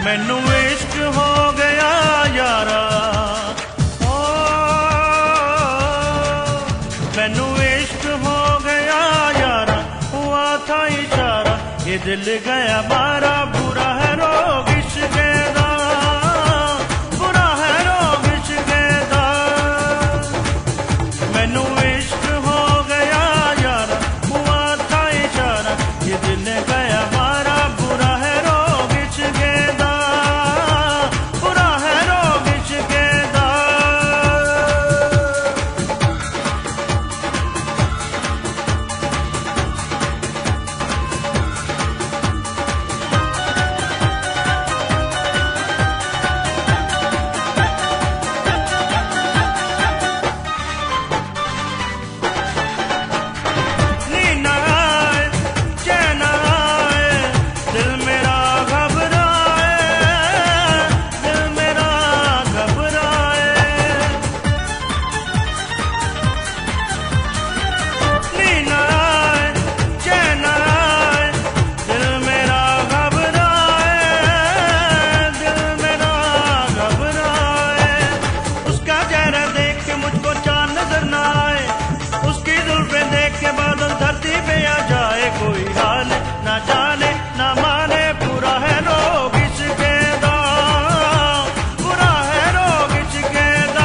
मैनू इश्क हो गया यारा, ओ मैनू इश्क हो गया यारा, हुआ था इशारा ये दिल गया मारा। बुरा है रोग इश्क दा, बुरा है रोग इश्क दा। मैनू इश्क हो गया यारा, हुआ था इशारा ये दिल गया मारा। बुरा है रोग इश्क दा, बुरा है रोग इश्क दा। कोई हाल ना जाने ना माने, बुरा है रोग इश्क दा, बुरा है रोग इश्क दा।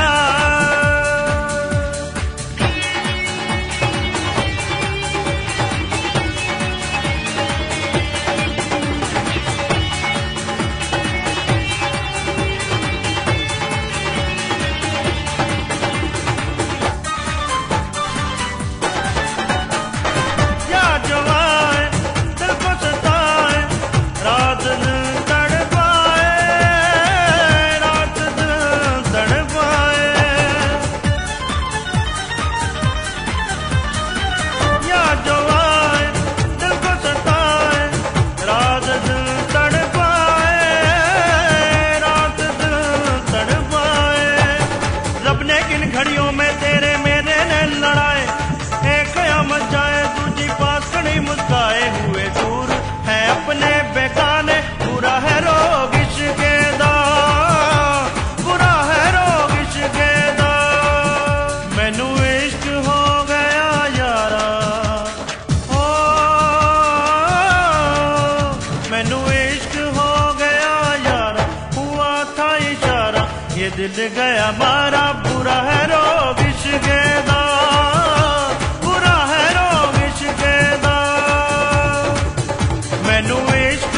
घड़ियों में तेरे मेरे ने लड़ाए, एक कयामत जाए दूजी पास खड़ी मुस्काए। हुए दूर है अपने बेगाने, बुरा है रोग इश्क दा, बुरा है रोग इश्क दा। मैनू इश्क हो गया यारा, ओ मैनू इश्क हो गया यारा, हुआ था इशारा ये दिल गया मारा। बुरा है रोग इश्क दा, बुरा है रोग इश्क दा। मैनू इश्क